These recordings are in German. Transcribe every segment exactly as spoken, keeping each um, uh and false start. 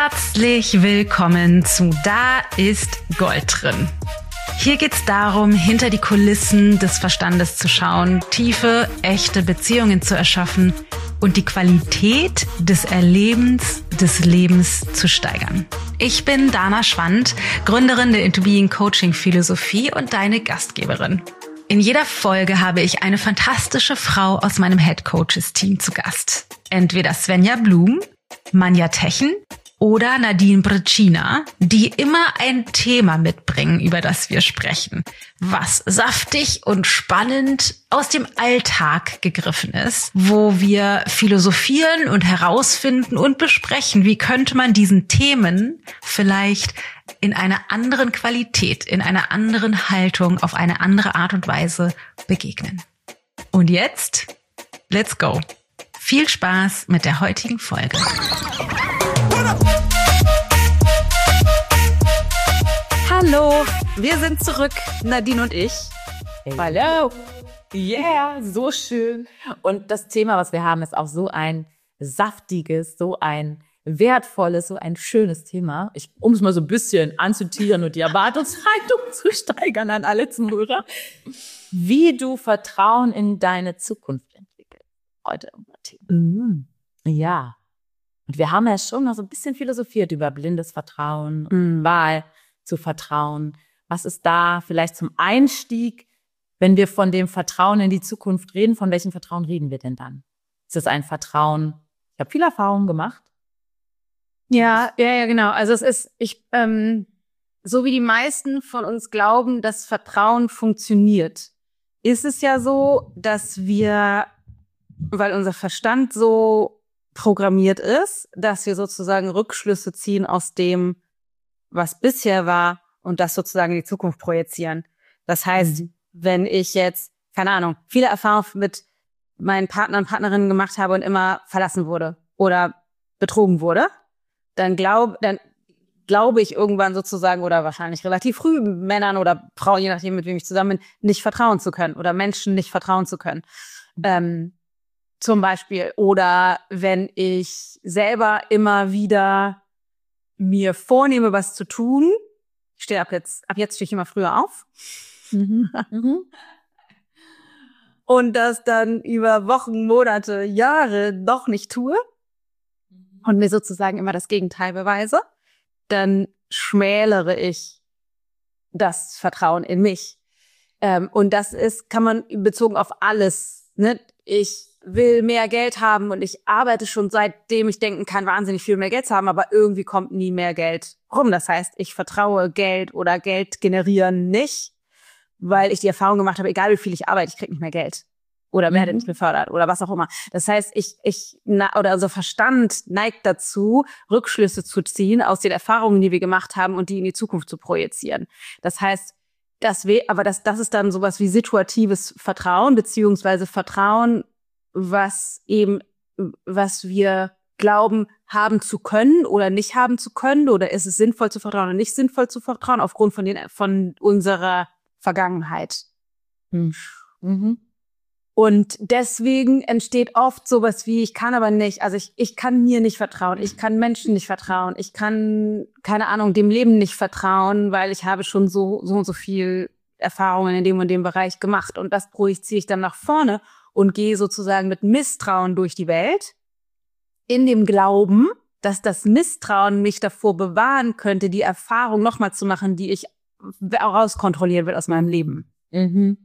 Herzlich willkommen zu Da ist Gold drin. Hier geht's darum, hinter die Kulissen des Verstandes zu schauen, tiefe, echte Beziehungen zu erschaffen und die Qualität des Erlebens des Lebens zu steigern. Ich bin Dana Schwand, Gründerin der Into Being Coaching Philosophie und deine Gastgeberin. In jeder Folge habe ich eine fantastische Frau aus meinem Head Coaches Team zu Gast. Entweder Svenja Blum, Manja Techen oder Nadine Brecina, die immer ein Thema mitbringen, über das wir sprechen, was saftig und spannend aus dem Alltag gegriffen ist, wo wir philosophieren und herausfinden und besprechen, wie könnte man diesen Themen vielleicht in einer anderen Qualität, in einer anderen Haltung, auf eine andere Art und Weise begegnen. Und jetzt, let's go! Viel Spaß mit der heutigen Folge. Hallo, wir sind zurück, Nadine und ich. Hallo. Yeah, so schön. Und das Thema, was wir haben, ist auch so ein saftiges, so ein wertvolles, so ein schönes Thema. Ich, um es mal so ein bisschen anzutieren und die Erwartungshaltung zu steigern an alle Zuhörer. Wie du Vertrauen in deine Zukunft entwickelst. Heute unser Thema. Mhm. Ja. Und wir haben ja schon noch so ein bisschen philosophiert über blindes Vertrauen, mhm. Wahl zu vertrauen. Was ist da vielleicht zum Einstieg, wenn wir von dem Vertrauen in die Zukunft reden? Von welchem Vertrauen reden wir denn dann? Ist es ein Vertrauen? Ich habe viel Erfahrung gemacht. Ja, ja, ja, genau. Also es ist, ich, ähm, so wie die meisten von uns glauben, dass Vertrauen funktioniert, ist es ja so, dass wir, weil unser Verstand so programmiert ist, dass wir sozusagen Rückschlüsse ziehen aus dem, was bisher war und das sozusagen in die Zukunft projizieren. Das heißt, mhm. wenn ich jetzt, keine Ahnung, viele Erfahrungen mit meinen Partnern und Partnerinnen gemacht habe und immer verlassen wurde oder betrogen wurde, dann glaube dann glaube ich irgendwann sozusagen oder wahrscheinlich relativ früh Männern oder Frauen, je nachdem, mit wem ich zusammen bin, nicht vertrauen zu können oder Menschen nicht vertrauen zu können. Ähm, zum Beispiel. Oder wenn ich selber immer wieder mir vornehme, was zu tun. Ich stehe ab jetzt, ab jetzt stehe ich immer früher auf. Mhm. Und das dann über Wochen, Monate, Jahre doch nicht tue und mir sozusagen immer das Gegenteil beweise, dann schmälere ich das Vertrauen in mich. Ähm, und das ist, kann man bezogen auf alles, ne? Ich will mehr Geld haben und ich arbeite schon seitdem ich denken kann, wahnsinnig viel mehr Geld zu haben, aber irgendwie kommt nie mehr Geld rum. Das heißt, ich vertraue Geld oder Geld generieren nicht, weil ich die Erfahrung gemacht habe, egal wie viel ich arbeite, ich kriege nicht mehr Geld oder werde nicht befördert oder was auch immer. Das heißt, ich ich na, oder unser Verstand neigt dazu, Rückschlüsse zu ziehen aus den Erfahrungen, die wir gemacht haben und die in die Zukunft zu projizieren. Das heißt, das we- aber das das ist dann sowas wie situatives Vertrauen beziehungsweise Vertrauen, was eben, was wir glauben, haben zu können oder nicht haben zu können, oder ist es sinnvoll zu vertrauen oder nicht sinnvoll zu vertrauen, aufgrund von den, von unserer Vergangenheit. Hm. Mhm. Und deswegen entsteht oft sowas wie, ich kann aber nicht, also ich, ich kann mir nicht vertrauen, ich kann Menschen nicht vertrauen, ich kann, keine Ahnung, dem Leben nicht vertrauen, weil ich habe schon so, so und so viel Erfahrungen in dem und dem Bereich gemacht, und das projiziere ich dann nach vorne und gehe sozusagen mit Misstrauen durch die Welt, in dem Glauben, dass das Misstrauen mich davor bewahren könnte, die Erfahrung nochmal zu machen, die ich rauskontrollieren will aus meinem Leben. Mhm.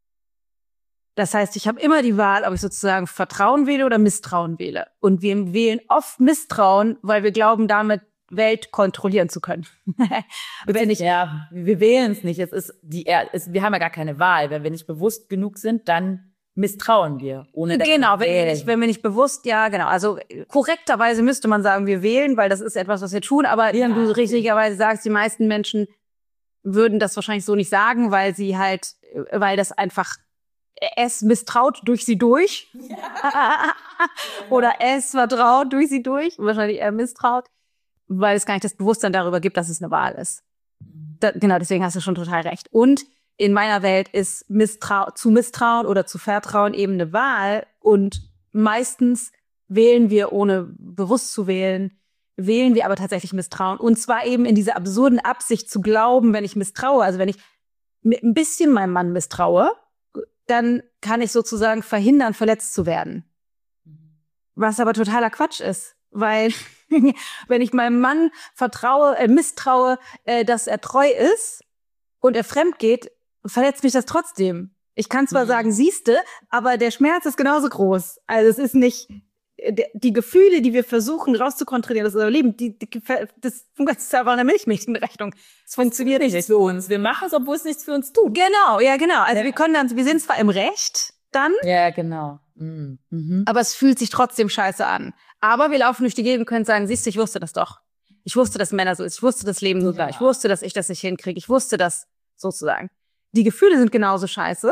Das heißt, ich habe immer die Wahl, ob ich sozusagen Vertrauen wähle oder Misstrauen wähle. Und wir wählen oft Misstrauen, weil wir glauben, damit Welt kontrollieren zu können. Wenn ich, ja, wir wählen es nicht. Es ist die, es, wir haben ja gar keine Wahl. Wenn wir nicht bewusst genug sind, dann misstrauen wir, ohne dass genau, wir wenn wir, nicht, wenn wir nicht bewusst, ja, genau. Also korrekterweise müsste man sagen, wir wählen, weil das ist etwas, was wir tun. Aber ja, du richtigerweise sagst, die meisten Menschen würden das wahrscheinlich so nicht sagen, weil sie halt, weil das einfach, es misstraut durch sie durch. Ja. Oder es vertraut durch sie durch. Wahrscheinlich eher misstraut, weil es gar nicht das Bewusstsein darüber gibt, dass es eine Wahl ist. Da, genau, deswegen hast du schon total recht. Und in meiner Welt ist Misstrau- zu Misstrauen oder zu Vertrauen eben eine Wahl. Und meistens wählen wir, ohne bewusst zu wählen, wählen wir aber tatsächlich Misstrauen. Und zwar eben in dieser absurden Absicht zu glauben, wenn ich misstraue, also wenn ich mit ein bisschen meinem Mann misstraue, dann kann ich sozusagen verhindern, verletzt zu werden. Was aber totaler Quatsch ist, weil wenn ich meinem Mann vertraue, äh, misstraue, äh, dass er treu ist und er fremd geht, verletzt mich das trotzdem. Ich kann zwar mhm. sagen, siehste, aber der Schmerz ist genauso groß. Also es ist nicht die Gefühle, die wir versuchen rauszukontrollieren, das Leben, die, die, das ist einfach eine Milchmädchenrechnung. Es funktioniert nicht für uns. Wir machen es, obwohl es nichts für uns tut. Genau, ja genau. Also ja. wir können dann, wir sind zwar im Recht dann. Ja, genau. Mhm. Mhm. Aber es fühlt sich trotzdem scheiße an. Aber wir laufen durch die Gegend und können sagen, siehst du, ich wusste das doch. Ich wusste, dass Männer so ist. Ich wusste, das Leben so war. Ich wusste, dass ich das nicht hinkriege. Ich wusste das sozusagen. Die Gefühle sind genauso scheiße.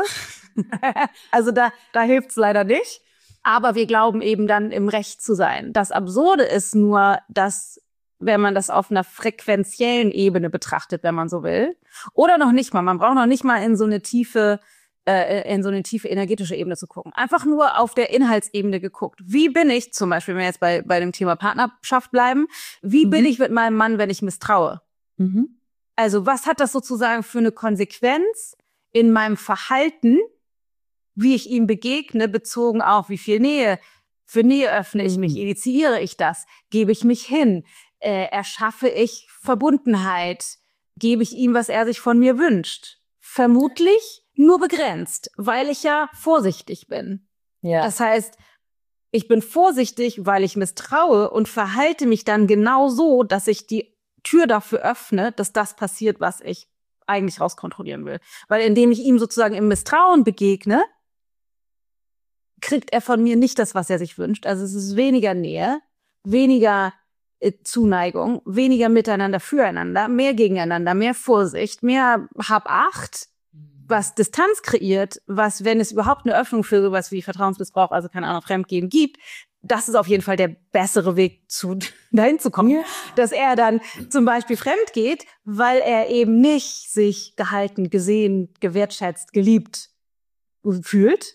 Also da, da hilft's leider nicht. Aber wir glauben eben dann im Recht zu sein. Das Absurde ist nur, dass, wenn man das auf einer frequenziellen Ebene betrachtet, wenn man so will, oder noch nicht mal, man braucht noch nicht mal in so eine tiefe, äh, in so eine tiefe energetische Ebene zu gucken. Einfach nur auf der Inhaltsebene geguckt. Wie bin ich, zum Beispiel, wenn wir jetzt bei, bei dem Thema Partnerschaft bleiben, wie mhm. bin ich mit meinem Mann, wenn ich misstraue? Mhm. Also was hat das sozusagen für eine Konsequenz in meinem Verhalten, wie ich ihm begegne, bezogen auf wie viel Nähe, für Nähe öffne ich mich, initiiere ich das, gebe ich mich hin, äh, erschaffe ich Verbundenheit, gebe ich ihm, was er sich von mir wünscht. Vermutlich nur begrenzt, weil ich ja vorsichtig bin. Ja. Das heißt, ich bin vorsichtig, weil ich misstraue und verhalte mich dann genau so, dass ich die Tür dafür öffne, dass das passiert, was ich eigentlich rauskontrollieren will. Weil indem ich ihm sozusagen im Misstrauen begegne, kriegt er von mir nicht das, was er sich wünscht. Also es ist weniger Nähe, weniger äh, Zuneigung, weniger Miteinander, füreinander, mehr gegeneinander, mehr Vorsicht, mehr Hab-Acht, was Distanz kreiert, was, wenn es überhaupt eine Öffnung für sowas wie Vertrauensmissbrauch, also keine Ahnung, Fremdgehen gibt, das ist auf jeden Fall der bessere Weg, zu dahin zu kommen. Ja. Dass er dann zum Beispiel fremd geht, weil er eben nicht sich gehalten, gesehen, gewertschätzt, geliebt fühlt.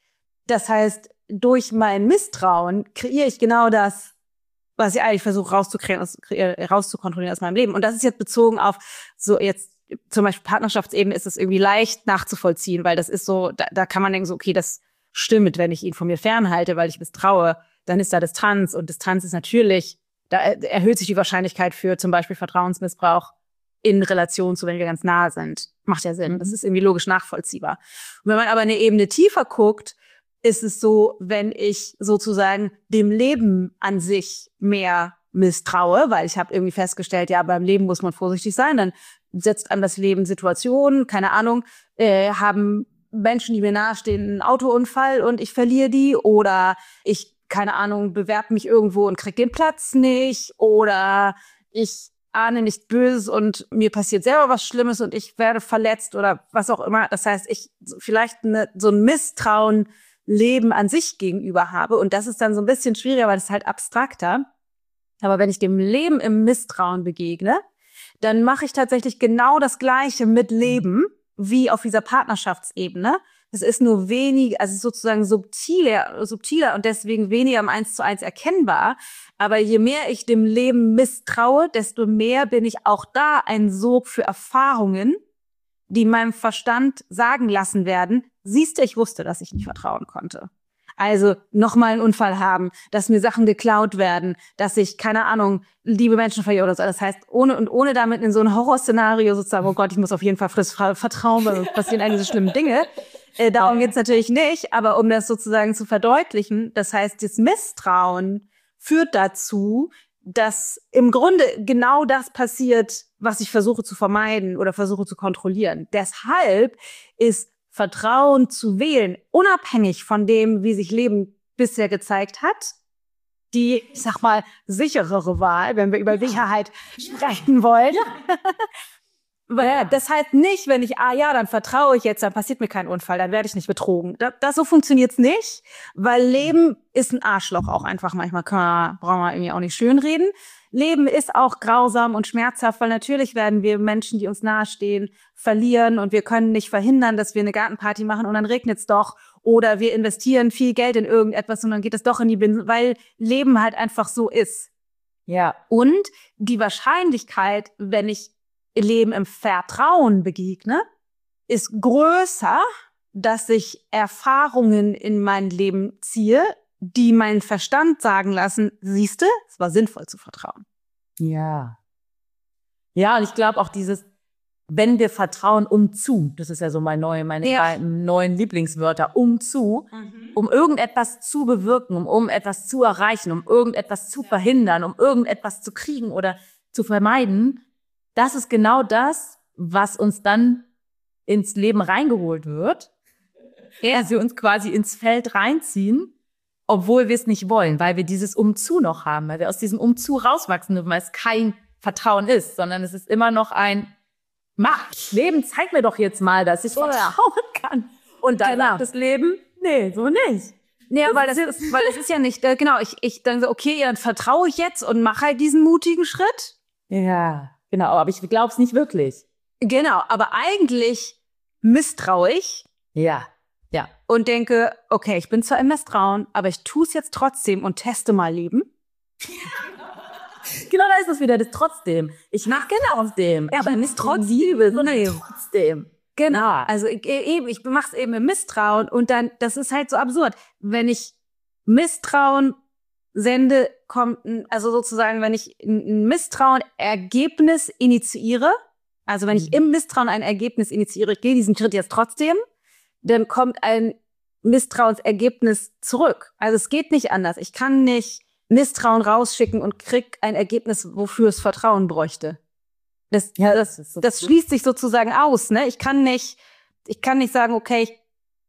Das heißt, durch mein Misstrauen kreiere ich genau das, was ich eigentlich versuche rauszukontrollieren aus meinem Leben. Und das ist jetzt bezogen auf so jetzt zum Beispiel Partnerschaftsebene ist es irgendwie leicht nachzuvollziehen, weil das ist so, da, da kann man denken so, okay, das stimmt, wenn ich ihn von mir fernhalte, weil ich misstraue, dann ist da Distanz. Und Distanz ist natürlich, da erhöht sich die Wahrscheinlichkeit für zum Beispiel Vertrauensmissbrauch in Relation zu, wenn wir ganz nah sind. Macht ja Sinn. Das ist irgendwie logisch nachvollziehbar. Und wenn man aber eine Ebene tiefer guckt, ist es so, wenn ich sozusagen dem Leben an sich mehr misstraue, weil ich habe irgendwie festgestellt, ja, beim Leben muss man vorsichtig sein, dann setzt einem das Leben Situationen, keine Ahnung, äh, haben Menschen, die mir nahestehen, einen Autounfall und ich verliere die oder ich, keine Ahnung, bewerbe mich irgendwo und krieg den Platz nicht oder ich ahne nicht Böses und mir passiert selber was Schlimmes und ich werde verletzt oder was auch immer. Das heißt, ich vielleicht eine, so ein Misstrauen Leben an sich gegenüber habe. Und das ist dann so ein bisschen schwieriger, weil das ist halt abstrakter. Aber wenn ich dem Leben im Misstrauen begegne, dann mache ich tatsächlich genau das Gleiche mit Leben wie auf dieser Partnerschaftsebene. Es ist nur wenig, also sozusagen subtiler, subtiler und deswegen weniger im Eins zu eins erkennbar. Aber je mehr ich dem Leben misstraue, desto mehr bin ich auch da ein Sog für Erfahrungen, die meinem Verstand sagen lassen werden, siehst du, ich wusste, dass ich nicht vertrauen konnte. Also nochmal einen Unfall haben, dass mir Sachen geklaut werden, dass ich, keine Ahnung, liebe Menschen verliere oder so. Das heißt, ohne und ohne damit in so ein Horrorszenario sozusagen, oh Gott, ich muss auf jeden Fall frisch vertrauen, weil passieren eigentlich so schlimme Dinge. Äh, darum geht's natürlich nicht, aber um das sozusagen zu verdeutlichen, das heißt, das Misstrauen führt dazu, dass im Grunde genau das passiert, was ich versuche zu vermeiden oder versuche zu kontrollieren. Deshalb ist Vertrauen zu wählen, unabhängig von dem, wie sich Leben bisher gezeigt hat, die, ich sag mal, sicherere Wahl, wenn wir über Sicherheit sprechen wollen. Weil das heißt nicht, wenn ich, ah ja, dann vertraue ich jetzt, dann passiert mir kein Unfall, dann werde ich nicht betrogen. Das, das so funktioniert's nicht, weil Leben ist ein Arschloch auch einfach manchmal. Kann man, brauchen wir irgendwie auch nicht schönreden. Leben ist auch grausam und schmerzhaft, weil natürlich werden wir Menschen, die uns nahestehen, verlieren und wir können nicht verhindern, dass wir eine Gartenparty machen und dann regnet's doch oder wir investieren viel Geld in irgendetwas und dann geht es doch in die Binsen, weil Leben halt einfach so ist. Ja. Und die Wahrscheinlichkeit, wenn ich Leben im Vertrauen begegne, ist größer, dass ich Erfahrungen in mein Leben ziehe, die meinen Verstand sagen lassen, siehste, es war sinnvoll zu vertrauen. Ja. Ja, und ich glaube auch dieses, wenn wir vertrauen, um zu, das ist ja so mein neue, meine Ja. beiden neuen Lieblingswörter, um zu, Mhm. um irgendetwas zu bewirken, um, um etwas zu erreichen, um irgendetwas zu verhindern, um irgendetwas zu kriegen oder zu vermeiden. Das ist genau das, was uns dann ins Leben reingeholt wird. Ja. Dass wir uns quasi ins Feld reinziehen, obwohl wir es nicht wollen, weil wir dieses Umzu noch haben, weil wir aus diesem Umzu rauswachsen dürfen, weil es kein Vertrauen ist, sondern es ist immer noch ein Mach, Leben, zeig mir doch jetzt mal, dass ich vertrauen kann. Und dann Genau. sagt das Leben, nee, so nicht. Ja, weil das ist, weil das ist ja nicht, äh, genau, ich, ich dann so, okay, dann vertraue ich jetzt und mache halt diesen mutigen Schritt. Ja, genau, aber ich glaube es nicht wirklich. Genau, aber eigentlich misstraue ich Ja, ja. und denke, okay, ich bin zwar im Misstrauen, aber ich tue es jetzt trotzdem und teste mal Leben. Genau, da ist es wieder, das trotzdem. Ich mach genau trotzdem. Ja, aber ich nicht trotzdem trotzdem, Liebe, sondern sondern trotzdem. Genau, Ja. also ich, eben, ich mach's eben im Misstrauen und dann, das ist halt so absurd. Wenn ich Misstrauen sende, kommt, ein, also sozusagen, wenn ich ein Misstrauen-Ergebnis initiiere, also wenn ich im Misstrauen ein Ergebnis initiiere, ich gehe diesen Schritt jetzt trotzdem, dann kommt ein Misstrauensergebnis zurück. Also es geht nicht anders. Ich kann nicht Misstrauen rausschicken und krieg ein Ergebnis, wofür es Vertrauen bräuchte. Das, Ja, das, das ist so das gut. schließt sich sozusagen aus, ne? Ich kann nicht, ich kann nicht sagen, okay, ich,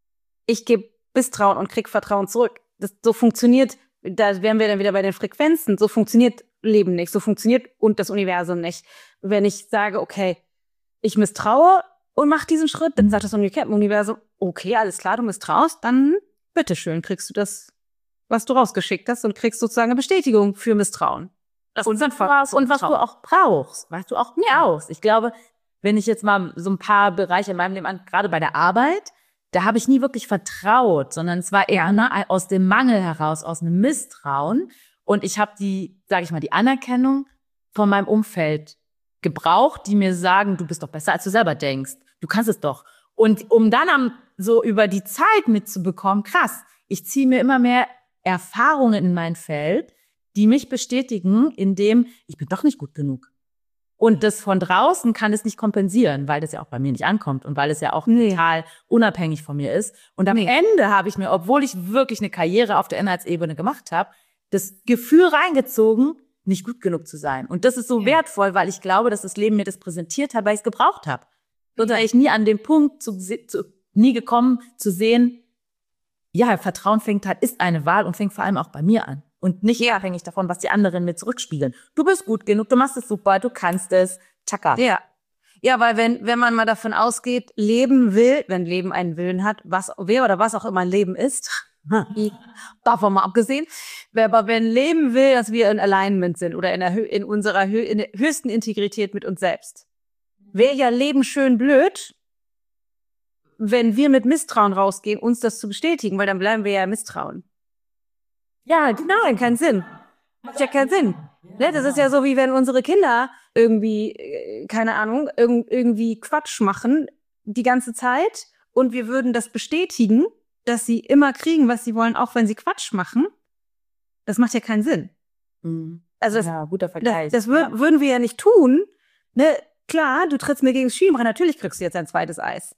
ich gebe Misstrauen und krieg Vertrauen zurück. Das, so funktioniert, da wären wir dann wieder bei den Frequenzen. So funktioniert Leben nicht, so funktioniert und das Universum nicht. Wenn ich sage, okay, ich misstraue und mach diesen Schritt, dann sagt das Universum, okay, alles klar, du misstraust, dann bitteschön, kriegst du das, was du rausgeschickt hast und kriegst sozusagen eine Bestätigung für Misstrauen. Das Und, was, und was du auch brauchst, was du auch brauchst. Ich glaube, wenn ich jetzt mal so ein paar Bereiche in meinem Leben an, gerade bei der Arbeit, da habe ich nie wirklich vertraut, sondern es war eher ne, aus dem Mangel heraus, aus einem Misstrauen. Und ich habe die, sage ich mal, die Anerkennung von meinem Umfeld gebraucht, die mir sagen, du bist doch besser, als du selber denkst. Du kannst es doch. Und um dann am, so über die Zeit mitzubekommen, krass, ich ziehe mir immer mehr Erfahrungen in mein Feld, die mich bestätigen, in dem ich bin doch nicht gut genug. Und das von draußen kann es nicht kompensieren, weil das ja auch bei mir nicht ankommt und weil es ja auch Nee. total unabhängig von mir ist. Und am Nee. Ende habe ich mir, obwohl ich wirklich eine Karriere auf der Inhaltsebene gemacht habe, das Gefühl reingezogen, nicht gut genug zu sein. Und das ist so Ja. wertvoll, weil ich glaube, dass das Leben mir das präsentiert hat, weil ich es gebraucht habe. Sonst wäre ich nie an den Punkt, zu, zu, nie gekommen zu sehen, ja, Vertrauen fängt halt, ist eine Wahl und fängt vor allem auch bei mir an. Und nicht Ja. abhängig davon, was die anderen mir zurückspiegeln. Du bist gut genug, du machst es super, du kannst es. Tschakka. Ja. Ja, weil wenn, wenn man mal davon ausgeht, Leben will, wenn Leben einen Willen hat, was, wer oder was auch immer Leben ist, davon mal abgesehen, aber wenn Leben will, dass wir in Alignment sind oder in, der, Hö- in unserer Hö- in der höchsten Integrität mit uns selbst, wäre ja Leben schön blöd, wenn wir mit Misstrauen rausgehen, uns das zu bestätigen, weil dann bleiben wir ja im Misstrauen. Ja, genau. Nein, keinen Sinn. Macht ja keinen Sinn. Ne? Das ist ja so, wie wenn unsere Kinder irgendwie, äh, keine Ahnung, irg irgendwie Quatsch machen die ganze Zeit und wir würden das bestätigen, dass sie immer kriegen, was sie wollen, auch wenn sie Quatsch machen. Das macht ja keinen Sinn. Mhm. Also das, Ja, guter das, Vergleich. das wür würden wir ja nicht tun. Ne? Klar, du trittst mir gegen das Schienbein, natürlich kriegst du jetzt ein zweites Eis.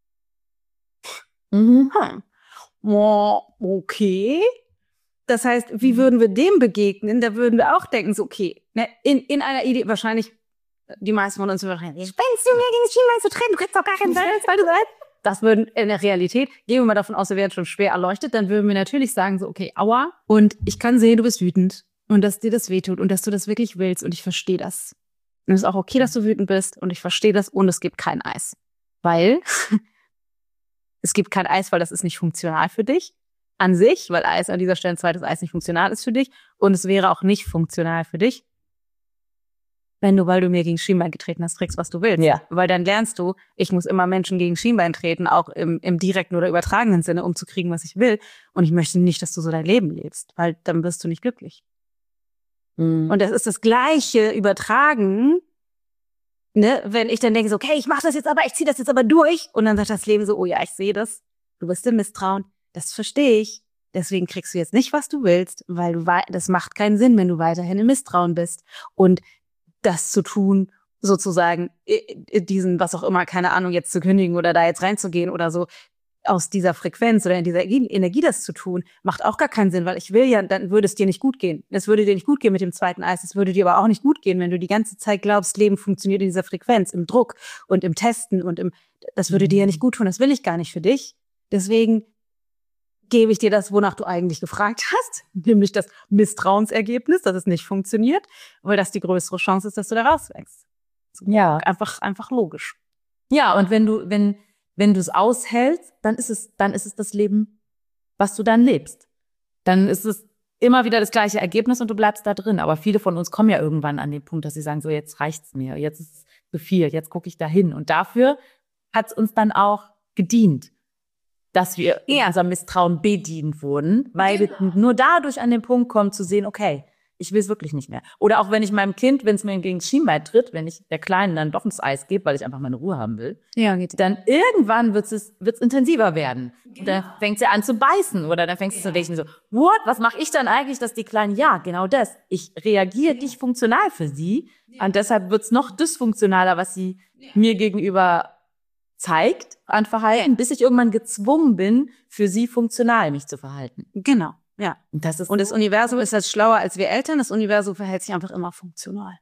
Mhm. Hm. Oh, okay. Das heißt, wie würden wir dem begegnen? Da würden wir auch denken, so, okay, ne, in, in einer Idee, wahrscheinlich, die meisten von uns würden sagen, spinnst du mir gegen das Schienbein zu treten? Du kriegst doch gar kein zweites Eis. Das würden in der Realität, gehen wir mal davon aus, wir wären schon schwer erleuchtet, dann würden wir natürlich sagen, so, okay, aua. Und ich kann sehen, du bist wütend und dass dir das wehtut und dass du das wirklich willst und ich verstehe das. Und es ist auch okay, dass du wütend bist und ich verstehe das und es gibt kein Eis. Weil es gibt kein Eis, weil das ist nicht funktional für dich an sich, weil Eis an dieser Stelle ein zweites Eis nicht funktional ist für dich und es wäre auch nicht funktional für dich, wenn du, weil du mir gegen Schienbein getreten hast, kriegst, was du willst. Ja. Weil dann lernst du, ich muss immer Menschen gegen Schienbein treten, auch im, im direkten oder übertragenen Sinne, um zu kriegen, was ich will. Und ich möchte nicht, dass du so dein Leben lebst, weil dann wirst du nicht glücklich. Mhm. Und das ist das Gleiche übertragen, ne, wenn ich dann denke, so, okay, ich mache das jetzt aber, ich ziehe das jetzt aber durch. Und dann sagt das Leben so, oh ja, ich sehe das. Du bist im Misstrauen. Das verstehe ich. Deswegen kriegst du jetzt nicht, was du willst, weil du wei- das macht keinen Sinn, wenn du weiterhin im Misstrauen bist. Und das zu tun, sozusagen, diesen, was auch immer, keine Ahnung, jetzt zu kündigen oder da jetzt reinzugehen oder so, aus dieser Frequenz oder in dieser Energie das zu tun, macht auch gar keinen Sinn, weil ich will ja, dann würde es dir nicht gut gehen. Es würde dir nicht gut gehen mit dem zweiten Eis, es würde dir aber auch nicht gut gehen, wenn du die ganze Zeit glaubst, Leben funktioniert in dieser Frequenz, im Druck und im Testen und im, das würde dir ja nicht gut tun, das will ich gar nicht für dich. Deswegen gebe ich dir das, wonach du eigentlich gefragt hast, nämlich das Misstrauensergebnis, dass es nicht funktioniert, weil das die größere Chance ist, dass du da rauswächst. Ja. Einfach, einfach logisch. Ja, und wenn du, wenn, wenn du es aushältst, dann ist es, dann ist es das Leben, was du dann lebst. Dann ist es immer wieder das gleiche Ergebnis und du bleibst da drin. Aber viele von uns kommen ja irgendwann an den Punkt, dass sie sagen, so jetzt reicht's mir, jetzt ist es zu viel, jetzt gucke ich da hin. Und dafür hat's uns dann auch gedient, dass wir ja. in unserem Misstrauen bedient wurden, weil genau. wir nur dadurch an den Punkt kommen zu sehen, okay, ich will es wirklich nicht mehr. Oder auch wenn ich meinem Kind, wenn es mir gegen das Schienbein tritt, wenn ich der Kleinen dann doch ins Eis gebe, weil ich einfach meine Ruhe haben will, ja, geht dann irgendwann wird es wird's intensiver werden. Genau. Und dann fängt sie an zu beißen oder dann fängst du ja. zu denken so, what, was mache ich dann eigentlich, dass die Kleinen, ja, genau das, ich reagiere ja. nicht funktional für sie ja. und deshalb wird's noch dysfunktionaler, was sie ja. mir gegenüber zeigt an Verhalten, bis ich irgendwann gezwungen bin, für sie funktional mich zu verhalten. Genau. Ja. Und das ist und das Universum ist halt schlauer als wir Eltern. Das Universum verhält sich einfach immer funktional.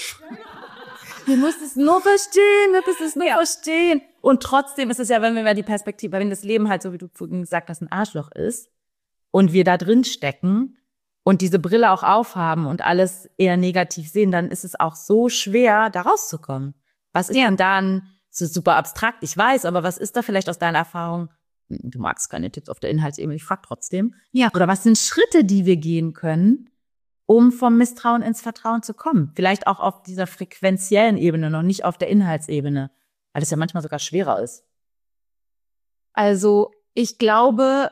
Du musst es nur verstehen, du musst es nur ja. verstehen. Und trotzdem ist es ja, wenn wir mal die Perspektive, wenn das Leben halt, so wie du gesagt hast, ein Arschloch ist und wir da drin stecken und diese Brille auch aufhaben und alles eher negativ sehen, dann ist es auch so schwer, da rauszukommen. Was ist ja. denn dann, das ist super abstrakt, ich weiß, aber was ist da vielleicht aus deiner Erfahrung? Du magst keine Tipps auf der Inhaltsebene, ich frage trotzdem. Ja. Oder was sind Schritte, die wir gehen können, um vom Misstrauen ins Vertrauen zu kommen? Vielleicht auch auf dieser frequenziellen Ebene, noch nicht auf der Inhaltsebene, weil es ja manchmal sogar schwerer ist. Also ich glaube,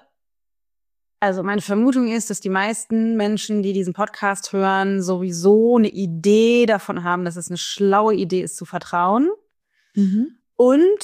also meine Vermutung ist, dass die meisten Menschen, die diesen Podcast hören, sowieso eine Idee davon haben, dass es eine schlaue Idee ist, zu vertrauen. Mhm. Und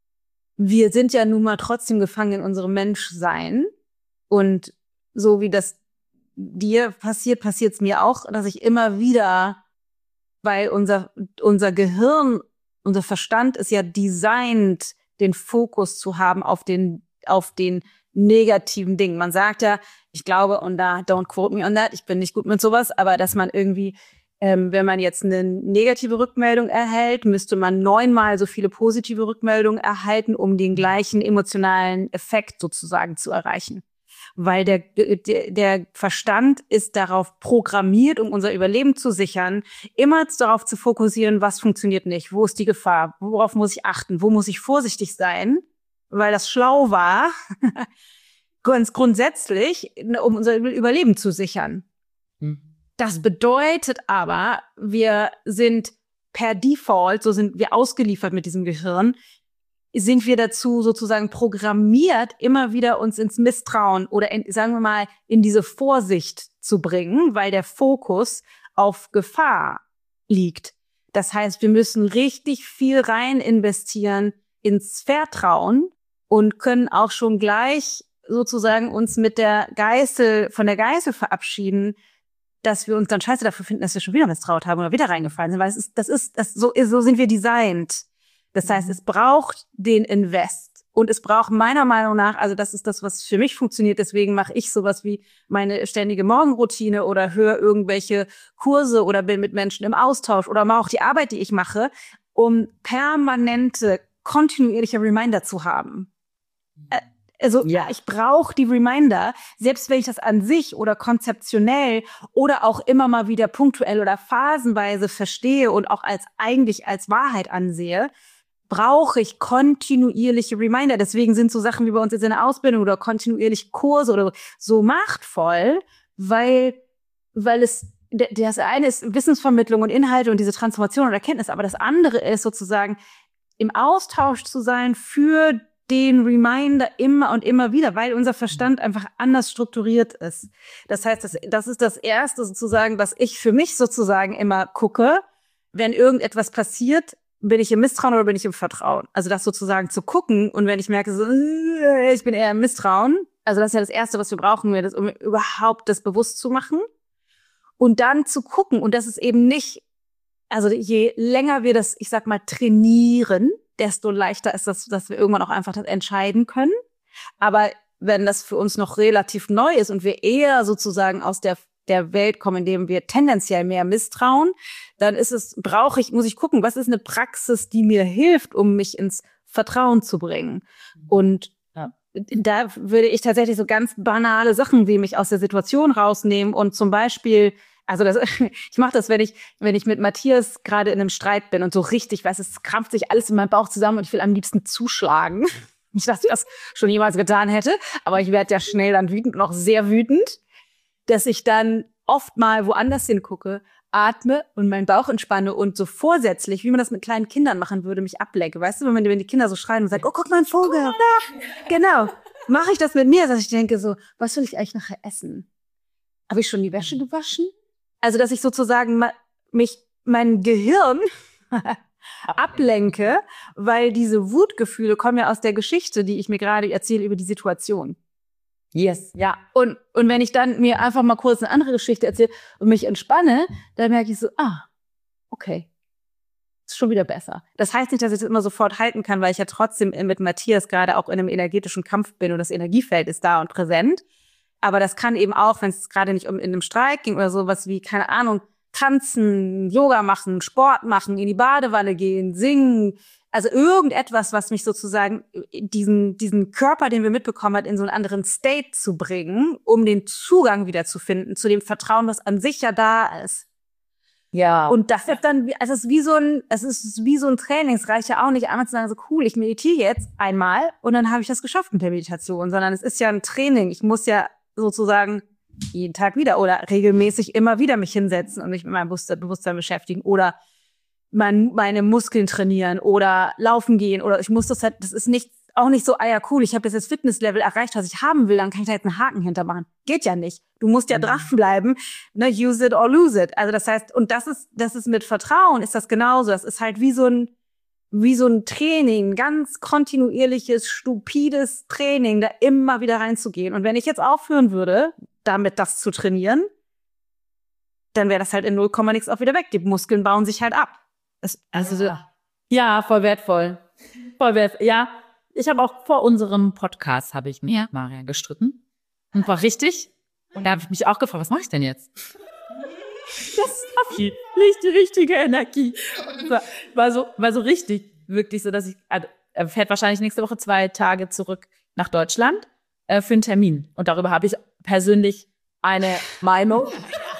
wir sind ja nun mal trotzdem gefangen in unserem Menschsein. Und so wie das dir passiert, passiert es mir auch, dass ich immer wieder, weil unser, unser Gehirn, unser Verstand ist ja designt, den Fokus zu haben auf den, auf den negativen Dingen. Man sagt ja, ich glaube, und da, don't quote me on that, ich bin nicht gut mit sowas, aber dass man irgendwie, Ähm, wenn man jetzt eine negative Rückmeldung erhält, müsste man neunmal so viele positive Rückmeldungen erhalten, um den gleichen emotionalen Effekt sozusagen zu erreichen. Weil der, der, der Verstand ist darauf programmiert, um unser Überleben zu sichern, immer darauf zu fokussieren, was funktioniert nicht, wo ist die Gefahr, worauf muss ich achten, wo muss ich vorsichtig sein, weil das schlau war, ganz grundsätzlich, um unser Überleben zu sichern. Mhm. Das bedeutet aber, wir sind per Default, so sind wir ausgeliefert mit diesem Gehirn, sind wir dazu sozusagen programmiert, immer wieder uns ins Misstrauen oder in, sagen wir mal in diese Vorsicht zu bringen, weil der Fokus auf Gefahr liegt. Das heißt, wir müssen richtig viel rein investieren ins Vertrauen und können auch schon gleich sozusagen uns mit der Geißel, von der Geißel verabschieden, dass wir uns dann scheiße dafür finden, dass wir schon wieder misstraut haben oder wieder reingefallen sind, weil es ist, das ist, das so, so sind wir designt. Das heißt, es braucht den Invest und es braucht meiner Meinung nach, also das ist das, was für mich funktioniert, deswegen mache ich sowas wie meine ständige Morgenroutine oder höre irgendwelche Kurse oder bin mit Menschen im Austausch oder mache auch die Arbeit, die ich mache, um permanente, kontinuierliche Reminder zu haben. Äh, Also ja, ich brauche die Reminder, selbst wenn ich das an sich oder konzeptionell oder auch immer mal wieder punktuell oder phasenweise verstehe und auch als eigentlich als Wahrheit ansehe, brauche ich kontinuierliche Reminder. Deswegen sind so Sachen wie bei uns jetzt in der Ausbildung oder kontinuierliche Kurse oder so machtvoll, weil weil es das eine ist Wissensvermittlung und Inhalte und diese Transformation und Erkenntnis, aber das andere ist sozusagen im Austausch zu sein für den Reminder immer und immer wieder, weil unser Verstand einfach anders strukturiert ist. Das heißt, das, das ist das Erste sozusagen, was ich für mich sozusagen immer gucke, wenn irgendetwas passiert, bin ich im Misstrauen oder bin ich im Vertrauen? Also das sozusagen zu gucken und wenn ich merke, so, ich bin eher im Misstrauen, also das ist ja das Erste, was wir brauchen, um überhaupt das bewusst zu machen und dann zu gucken und das ist eben nicht, also je länger wir das, ich sag mal, trainieren, desto leichter ist das, dass wir irgendwann auch einfach das entscheiden können. Aber wenn das für uns noch relativ neu ist und wir eher sozusagen aus der der Welt kommen, in dem wir tendenziell mehr misstrauen, dann ist es, brauche ich, muss ich gucken, was ist eine Praxis, die mir hilft, um mich ins Vertrauen zu bringen. Und ja, da würde ich tatsächlich so ganz banale Sachen wie mich aus der Situation rausnehmen und zum Beispiel, also das, ich mache das, wenn ich, wenn ich mit Matthias gerade in einem Streit bin und so richtig, weiß, es krampft sich alles in meinem Bauch zusammen und ich will am liebsten zuschlagen. Nicht, dass ich das schon jemals getan hätte, aber ich werde ja schnell dann wütend, noch sehr wütend, dass ich dann oft mal woanders hingucke, atme und meinen Bauch entspanne und so vorsätzlich, wie man das mit kleinen Kindern machen würde, mich ablenke. Weißt du, wenn, man, wenn die Kinder so schreien und sagen, oh, guck mal, ein Vogel. Genau. Mache ich das mit mir, dass ich denke so, was will ich eigentlich nachher essen? Habe ich schon die Wäsche gewaschen? Also, dass ich sozusagen mich, mein Gehirn ablenke, weil diese Wutgefühle kommen ja aus der Geschichte, die ich mir gerade erzähle über die Situation. Yes, ja. Und, und wenn ich dann mir einfach mal kurz eine andere Geschichte erzähle und mich entspanne, dann merke ich so, ah, okay, ist schon wieder besser. Das heißt nicht, dass ich das immer sofort halten kann, weil ich ja trotzdem mit Matthias gerade auch in einem energetischen Kampf bin und das Energiefeld ist da und präsent. Aber das kann eben auch, wenn es gerade nicht um in einem Streit ging oder sowas wie, keine Ahnung, tanzen, Yoga machen, Sport machen, in die Badewanne gehen, singen, also irgendetwas, was mich sozusagen diesen diesen Körper, den wir mitbekommen hat, in so einen anderen State zu bringen, um den Zugang wieder zu finden zu dem Vertrauen, was an sich ja da ist. Ja. Und das wird dann, also es ist wie so ein, es ist wie so ein Training. Es reicht ja auch nicht einmal zu sagen, so cool, ich meditiere jetzt einmal und dann habe ich das geschafft mit der Meditation, sondern es ist ja ein Training. Ich muss ja sozusagen jeden Tag wieder oder regelmäßig immer wieder mich hinsetzen und mich mit meinem Bewusstsein beschäftigen oder mein, meine Muskeln trainieren oder laufen gehen oder ich muss das halt, das ist nicht, auch nicht so, ah ja, cool, ich habe jetzt das Fitnesslevel erreicht, was ich haben will, dann kann ich da jetzt einen Haken hintermachen. Geht ja nicht. Du musst ja dranbleiben, ne, use it or lose it. Also das heißt, und das ist, das ist mit Vertrauen, ist das genauso. Das ist halt wie so ein, wie so ein Training, ganz kontinuierliches, stupides Training, da immer wieder reinzugehen. Und wenn ich jetzt aufhören würde, damit das zu trainieren, dann wäre das halt in null Komma nix auch wieder weg. Die Muskeln bauen sich halt ab. Es, also ja. ja, voll wertvoll. Voll wertvoll. Ja, ich habe auch vor unserem Podcast habe ich mit ja. Marian gestritten und war richtig. Und da habe ich mich auch gefragt, was mache ich denn jetzt? Das war viel, nicht die richtige Energie. War, war so, war so richtig, wirklich so, dass ich, also, er fährt wahrscheinlich nächste Woche zwei Tage zurück nach Deutschland äh, für einen Termin. Und darüber habe ich persönlich eine Meinung.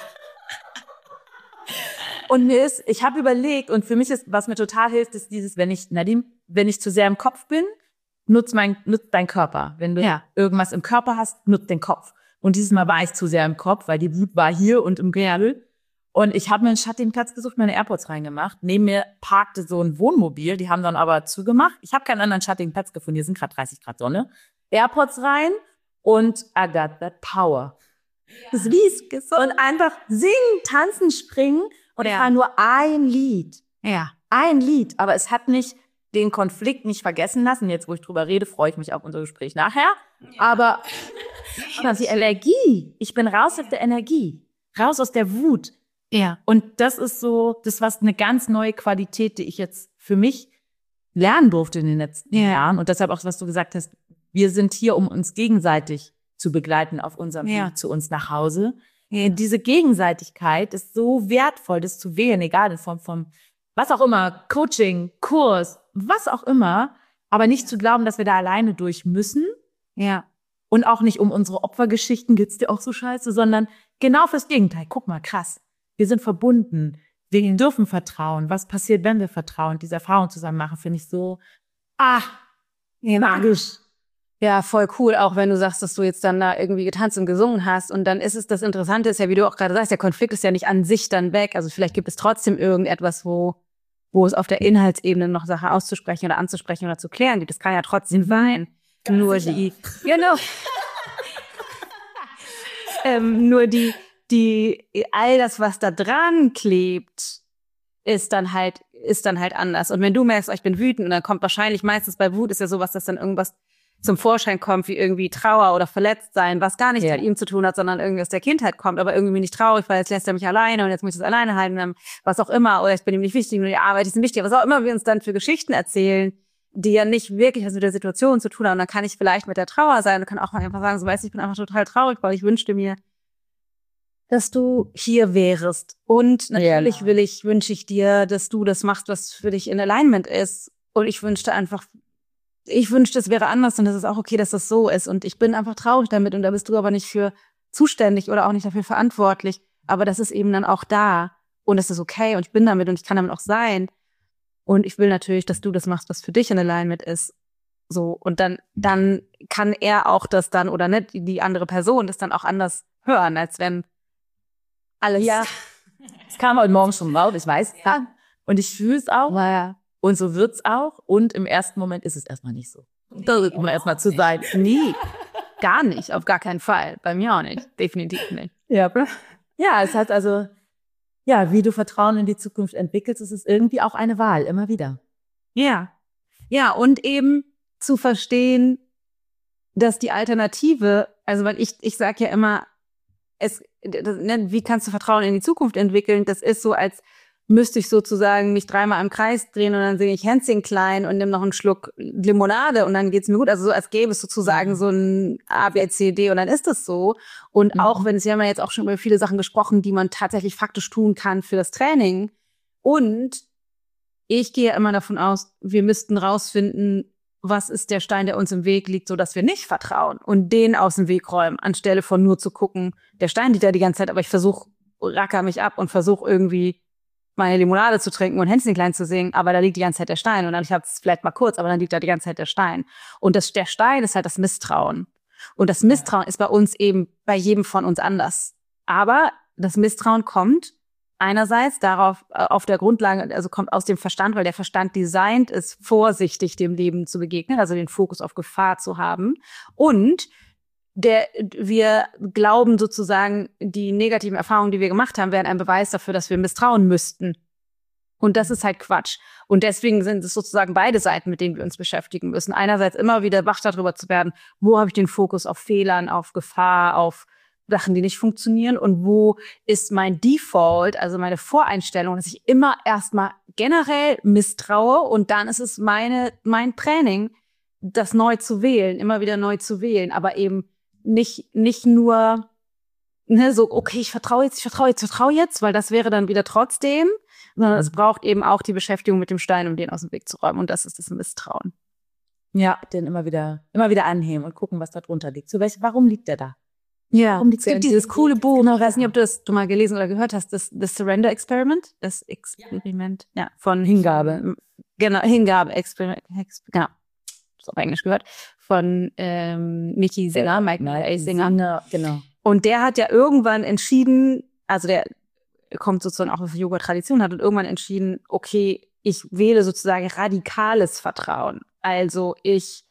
Und mir ist, ich habe überlegt, und für mich ist, was mir total hilft, ist dieses, wenn ich, Nadine, wenn ich zu sehr im Kopf bin, nutz mein, nutz deinen Körper. Wenn du ja. irgendwas im Körper hast, nutz den Kopf. Und dieses Mal war ich zu sehr im Kopf, weil die Wut war hier und im Gärtel. Und ich habe mir einen schattigen Platz gesucht, meine AirPods reingemacht. Neben mir parkte so ein Wohnmobil, die haben dann aber zugemacht. Ich habe keinen anderen schattigen Platz gefunden, hier sind gerade dreißig Grad Sonne. AirPods rein und I got that power. Das Lied und einfach singen, tanzen, springen. Und es ja. war nur ein Lied. Ja. Ein Lied. Aber es hat nicht den Konflikt nicht vergessen lassen. Jetzt, wo ich drüber rede, freue ich mich auf unser Gespräch nachher. Ja. Aber die Energie. Ich bin raus aus der Energie. Raus aus der Wut. Ja. Und das ist so, das war eine ganz neue Qualität, die ich jetzt für mich lernen durfte in den letzten ja. Jahren. Und deshalb auch, was du gesagt hast, wir sind hier, um uns gegenseitig zu begleiten auf unserem ja. Weg zu uns nach Hause. Ja. Diese Gegenseitigkeit ist so wertvoll, das zu wählen, egal in Form von was auch immer, Coaching, Kurs, was auch immer, aber nicht zu glauben, dass wir da alleine durch müssen. Ja. Und auch nicht um unsere Opfergeschichten, geht's dir auch so scheiße, sondern genau fürs Gegenteil. Guck mal, krass. Wir sind verbunden. Wir dürfen vertrauen. Was passiert, wenn wir vertrauen? Diese Erfahrung zusammen machen, finde ich so, ah, magisch. Ja, voll cool, auch wenn du sagst, dass du jetzt dann da irgendwie getanzt und gesungen hast. Und dann ist es, das Interessante ist ja, wie du auch gerade sagst, der Konflikt ist ja nicht an sich dann weg. Also vielleicht gibt es trotzdem irgendetwas, wo wo es auf der Inhaltsebene noch Sachen auszusprechen oder anzusprechen oder zu klären gibt. Das kann ja trotzdem sein. Ganz nur sicher. die, genau. ähm, nur die, die, all das, was da dran klebt, ist dann halt, ist dann halt anders. Und wenn du merkst, oh, ich bin wütend, und dann kommt wahrscheinlich meistens bei Wut ist ja sowas, dass dann irgendwas zum Vorschein kommt, wie irgendwie Trauer oder Verletztsein, was gar nichts ja. mit ihm zu tun hat, sondern irgendwie aus der Kindheit kommt, aber irgendwie bin ich traurig, weil jetzt lässt er mich alleine und jetzt muss ich es alleine halten, und dann was auch immer, oder ich bin ihm nicht wichtig und die Arbeit ist ihm wichtig, was auch immer wir uns dann für Geschichten erzählen, die ja nicht wirklich was mit der Situation zu tun haben. Und dann kann ich vielleicht mit der Trauer sein und kann auch mal einfach sagen, so weißt du, ich bin einfach total traurig, weil ich wünschte mir, dass du hier wärst. Und natürlich ja. will ich, wünsche ich dir, dass du das machst, was für dich in Alignment ist. Und ich wünschte einfach, ich wünschte, es wäre anders, und das ist auch okay, dass das so ist. Und ich bin einfach traurig damit, und da bist du aber nicht für zuständig oder auch nicht dafür verantwortlich. Aber das ist eben dann auch da, und es ist okay, und ich bin damit, und ich kann damit auch sein. Und ich will natürlich, dass du das machst, was für dich in Alignment ist. So, und dann, dann kann er auch das dann, oder nicht, die andere Person das dann auch anders hören, als wenn alles. Ja, es kam heute Morgen schon laut, ich weiß. Ja. Und ich fühle es auch. Ja. Und so wird's auch. Und im ersten Moment ist es erstmal nicht so. Das ist immer erstmal zu sein. Nie. Gar nicht. Auf gar keinen Fall. Bei mir auch nicht. Definitiv nicht. Ja. Ja, es hat also, ja, wie du Vertrauen in die Zukunft entwickelst, ist es irgendwie auch eine Wahl. Immer wieder. Ja. Ja, und eben zu verstehen, dass die Alternative, also weil ich, ich sag ja immer, es, wie kannst du Vertrauen in die Zukunft entwickeln? Das ist so, als müsste ich sozusagen mich dreimal im Kreis drehen und dann singe ich Hänschen klein und nehme noch einen Schluck Limonade und dann geht's mir gut. Also so, als gäbe es sozusagen so ein A, B, C, D und dann ist es so. Und mhm. auch wenn es, wir haben ja jetzt auch schon über viele Sachen gesprochen, die man tatsächlich faktisch tun kann für das Training. Und ich gehe immer davon aus, wir müssten rausfinden, was ist der Stein, der uns im Weg liegt, so dass wir nicht vertrauen und den aus dem Weg räumen, anstelle von nur zu gucken, der Stein liegt da die ganze Zeit, aber ich versuche, racker mich ab und versuche irgendwie meine Limonade zu trinken und Hänschen klein zu singen, aber da liegt die ganze Zeit der Stein und dann, ich habe es vielleicht mal kurz, aber dann liegt da die ganze Zeit der Stein. Und das, der Stein ist halt das Misstrauen. Und das Misstrauen ist bei uns eben, bei jedem von uns anders. Aber das Misstrauen kommt einerseits darauf, auf der Grundlage, also kommt aus dem Verstand, weil der Verstand designt ist, vorsichtig dem Leben zu begegnen, also den Fokus auf Gefahr zu haben. Und der, wir glauben sozusagen, die negativen Erfahrungen, die wir gemacht haben, wären ein Beweis dafür, dass wir misstrauen müssten. Und das ist halt Quatsch. Und deswegen sind es sozusagen beide Seiten, mit denen wir uns beschäftigen müssen. Einerseits immer wieder wach darüber zu werden, wo habe ich den Fokus auf Fehlern, auf Gefahr, auf Sachen, die nicht funktionieren, und wo ist mein Default, also meine Voreinstellung, dass ich immer erstmal generell misstraue, und dann ist es meine, mein Training, das neu zu wählen, immer wieder neu zu wählen, aber eben nicht, nicht nur, ne, so, okay, ich vertraue jetzt, ich vertraue jetzt, ich vertraue jetzt, weil das wäre dann wieder trotzdem, sondern es braucht eben auch die Beschäftigung mit dem Stein, um den aus dem Weg zu räumen, und das ist das Misstrauen. Ja, den immer wieder, immer wieder anheben und gucken, was da drunter liegt. So, welch, warum liegt der da? Ja, es gibt dieses coole Buch, genau, ich weiß nicht, ob du das du mal gelesen oder gehört hast, das The Surrender Experiment, das Experiment, ja, ja von Hingabe, genau, Hingabe, Experiment, genau, das auf Englisch gehört, von ähm, Mickey Singer, Mike A. Singer, genau. Und der hat ja irgendwann entschieden, also der kommt sozusagen auch aus der Yoga-Tradition, hat und irgendwann entschieden, okay, ich wähle sozusagen radikales Vertrauen, also ich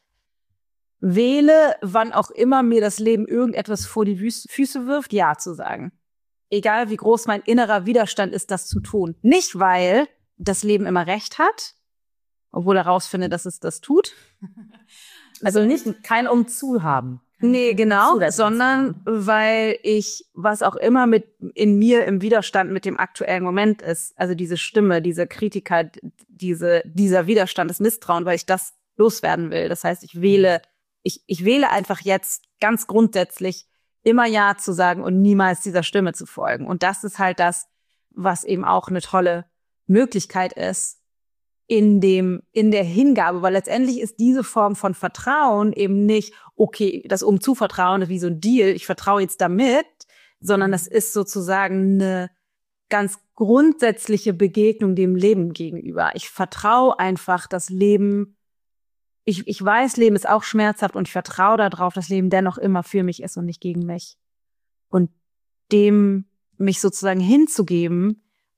wähle, wann auch immer mir das Leben irgendetwas vor die Füße wirft, ja zu sagen. Egal wie groß mein innerer Widerstand ist, das zu tun. Nicht, weil das Leben immer recht hat, obwohl er rausfindet, dass es das tut. Also nicht kein Umzu haben. Nee, genau, sondern weil ich, was auch immer mit in mir im Widerstand mit dem aktuellen Moment ist, also diese Stimme, diese Kritiker, diese, dieser Widerstand, das Misstrauen, weil ich das loswerden will. Das heißt, ich wähle Ich, ich wähle einfach jetzt ganz grundsätzlich immer Ja zu sagen und niemals dieser Stimme zu folgen. Und das ist halt das, was eben auch eine tolle Möglichkeit ist in dem, in der Hingabe, weil letztendlich ist diese Form von Vertrauen eben nicht, okay, das Umzuvertrauen ist wie so ein Deal, ich vertraue jetzt damit, sondern das ist sozusagen eine ganz grundsätzliche Begegnung dem Leben gegenüber. Ich vertraue einfach das Leben. Ich, ich weiß, Leben ist auch schmerzhaft, und ich vertraue darauf, dass Leben dennoch immer für mich ist und nicht gegen mich. Und dem mich sozusagen hinzugeben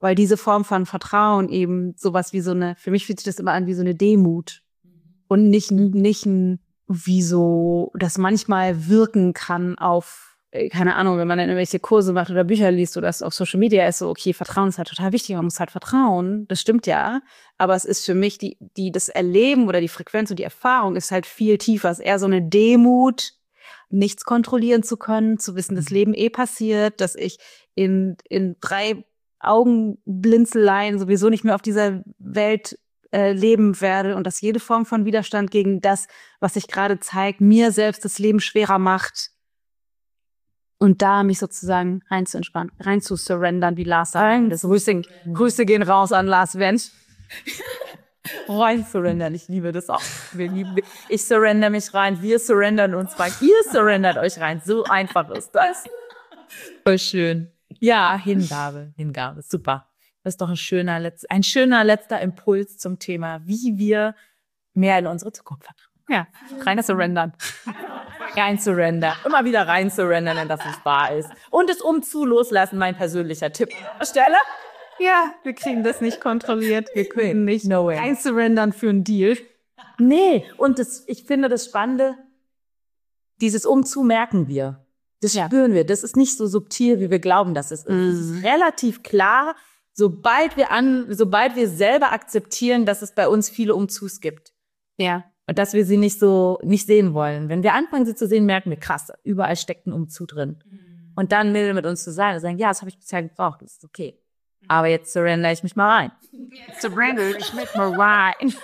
Weil diese Form von Vertrauen eben sowas wie so eine, für mich fühlt sich das immer an wie so eine Demut. Und nicht, nicht ein, wie so, das manchmal wirken kann auf, keine Ahnung, wenn man dann irgendwelche Kurse macht oder Bücher liest oder das auf Social Media ist, so, okay, Vertrauen ist halt total wichtig, man muss halt vertrauen, das stimmt ja. Aber es ist für mich, die, die, das Erleben oder die Frequenz und die Erfahrung ist halt viel tiefer. Es ist eher so eine Demut, nichts kontrollieren zu können, zu wissen, das Leben eh passiert, dass ich in, in drei Augenblinzeleien sowieso nicht mehr auf dieser Welt äh, leben werde und dass jede Form von Widerstand gegen das, was sich gerade zeigt, mir selbst das Leben schwerer macht. Und da mich sozusagen rein zu entspannen, rein zu surrendern, wie Lars sagt. Das Grüße, Grüße gehen raus an Lars Wendt. Rein surrendern, ich liebe das auch. Wir lieben, ich surrender mich rein, wir surrendern uns rein, ihr surrendert euch rein. So einfach ist das. Voll schön. Ja, Hingabe, Hingabe, super. Das ist doch ein schöner, Letz-, ein schöner letzter Impuls zum Thema, wie wir mehr in unsere Zukunft vertrauen. Ja, rein surrendern. Rein surrendern. Immer wieder rein surrendern, wenn das nicht wahr ist. Und es umzu loslassen, mein persönlicher Tipp an der Stelle. Ja, wir kriegen das nicht kontrolliert. Wir können nicht. No way. Rein surrendern für einen Deal. Nee, und das, ich finde das Spannende, dieses Umzu merken wir. Das ja. spüren wir. Das ist nicht so subtil, wie wir glauben, dass es ist. Mhm. Es ist relativ klar, sobald wir an, sobald wir selber akzeptieren, dass es bei uns viele Umzus gibt. Ja. Und dass wir sie nicht so, nicht sehen wollen. Wenn wir anfangen, sie zu sehen, merken wir, krass, überall steckt ein Umzug drin. Mhm. Und dann milde mit uns zu sein und sagen, ja, das habe ich bisher gebraucht, das ist okay. Aber jetzt surrender ich mich mal rein. Jetzt surrender ich mich mal rein.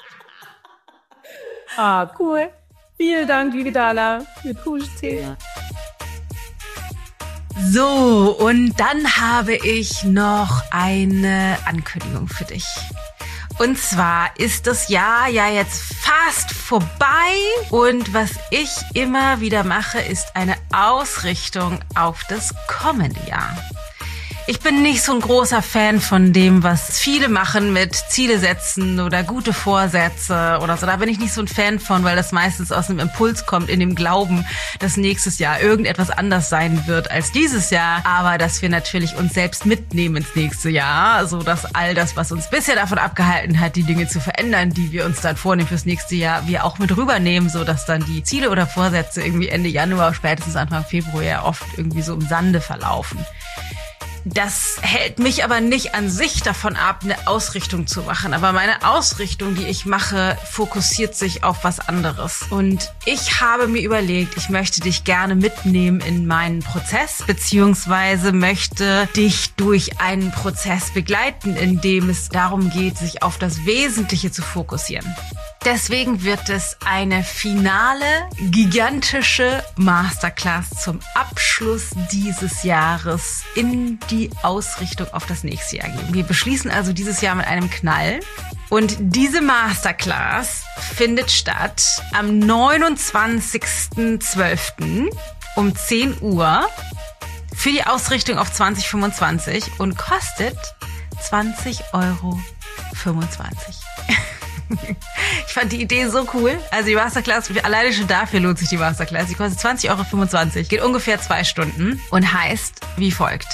Ah, cool. Vielen Dank, liebe Dala, für cooles Thema. So, und dann habe ich noch eine Ankündigung für dich. Und zwar ist das Jahr ja jetzt fast vorbei und was ich immer wieder mache, ist eine Ausrichtung auf das kommende Jahr. Ich bin nicht so ein großer Fan von dem, was viele machen mit Ziele setzen oder gute Vorsätze oder so. Da bin ich nicht so ein Fan von, weil das meistens aus einem Impuls kommt, in dem Glauben, dass nächstes Jahr irgendetwas anders sein wird als dieses Jahr. Aber dass wir natürlich uns selbst mitnehmen ins nächste Jahr, so dass all das, was uns bisher davon abgehalten hat, die Dinge zu verändern, die wir uns dann vornehmen fürs nächste Jahr, wir auch mit rübernehmen, so dass dann die Ziele oder Vorsätze irgendwie Ende Januar, spätestens Anfang Februar ja oft irgendwie so im Sande verlaufen. Das hält mich aber nicht an sich davon ab, eine Ausrichtung zu machen. Aber meine Ausrichtung, die ich mache, fokussiert sich auf was anderes. Und ich habe mir überlegt, ich möchte dich gerne mitnehmen in meinen Prozess, beziehungsweise möchte dich durch einen Prozess begleiten, in dem es darum geht, sich auf das Wesentliche zu fokussieren. Deswegen wird es eine finale, gigantische Masterclass zum Abschluss dieses Jahres in die Ausrichtung auf das nächste Jahr geben. Wir beschließen also dieses Jahr mit einem Knall. Und diese Masterclass findet statt am neunundzwanzigsten zwölften um zehn Uhr für die Ausrichtung auf zwanzig fünfundzwanzig und kostet zwanzig Euro fünfundzwanzig. Ich fand die Idee so cool. Also die Masterclass, alleine schon dafür lohnt sich die Masterclass. Die kostet zwanzig Euro fünfundzwanzig, geht ungefähr zwei Stunden und heißt wie folgt: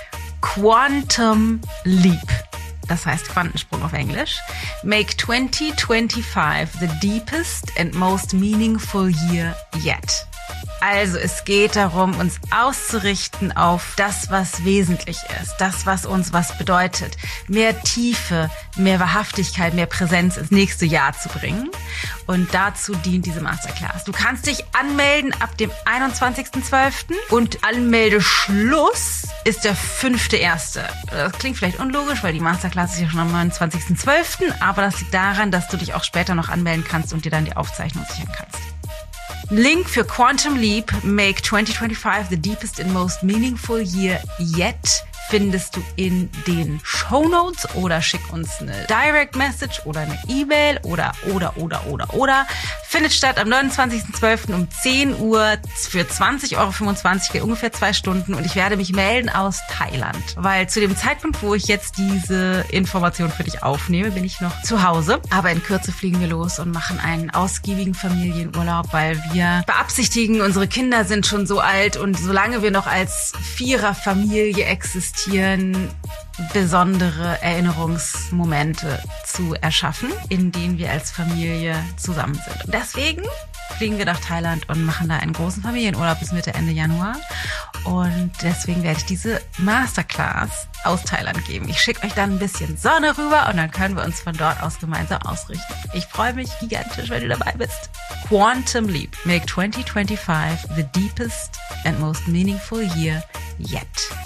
Quantum Leap. Das heißt Quantensprung auf Englisch. Make twenty twenty-five the deepest and most meaningful year yet. Also es geht darum, uns auszurichten auf das, was wesentlich ist, das, was uns was bedeutet, mehr Tiefe, mehr Wahrhaftigkeit, mehr Präsenz ins nächste Jahr zu bringen. Und dazu dient diese Masterclass. Du kannst dich anmelden ab dem einundzwanzigsten zwölften und Anmeldeschluss ist der fünfte erste Das klingt vielleicht unlogisch, weil die Masterclass ist ja schon am neunundzwanzigsten zwölften aber das liegt daran, dass du dich auch später noch anmelden kannst und dir dann die Aufzeichnung sichern kannst. Link für Quantum Leap, Make twenty twenty-five the deepest and most meaningful year yet, findest du in den Shownotes oder schick uns eine Direct Message oder eine E-Mail oder, oder, oder, oder, oder. Findet statt am neunundzwanzigsten zwölften um zehn Uhr für zwanzig Euro fünfundzwanzig, geht ungefähr zwei Stunden und ich werde mich melden aus Thailand, weil zu dem Zeitpunkt, wo ich jetzt diese Information für dich aufnehme, bin ich noch zu Hause. Aber in Kürze fliegen wir los und machen einen ausgiebigen Familienurlaub, weil wir beabsichtigen, unsere Kinder sind schon so alt und solange wir noch als Viererfamilie existieren, meditieren, besondere Erinnerungsmomente zu erschaffen, in denen wir als Familie zusammen sind. Und deswegen fliegen wir nach Thailand und machen da einen großen Familienurlaub bis Mitte, Ende Januar. Und deswegen werde ich diese Masterclass aus Thailand geben. Ich schicke euch dann ein bisschen Sonne rüber und dann können wir uns von dort aus gemeinsam ausrichten. Ich freue mich gigantisch, wenn du dabei bist. Quantum Leap. Make twenty twenty-five the deepest and most meaningful year yet.